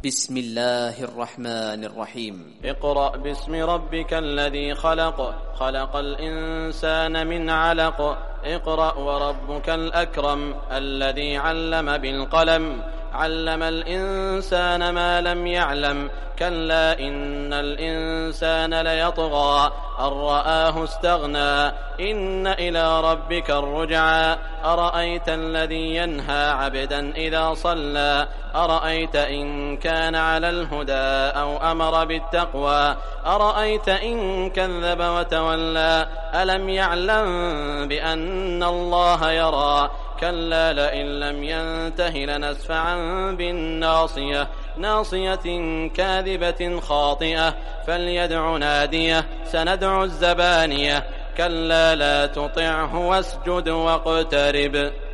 بسم الله الرحمن الرحيم. اقرأ باسم ربك الذي خلق، خلق الإنسان من علق. اقرأ وربك الأكرم الذي علم بالقلم، علم الإنسان ما لم يعلم. كلا إن الإنسان ليطغى أن رآه استغنى، إن إلى ربك الرجعى. أرأيت الذي ينهى عبدا إذا صلى، أرأيت إن كان على الهدى أو أمر بالتقوى، أرأيت إن كذب وتولى. ألم يعلم بأن الله يرى، كلا لئن لم ينته لنسفعا بالناصية، ناصية كاذبة خاطئة. فليدع ناديه، سندع الزبانية. كلا لا تطعه واسجد واقترب.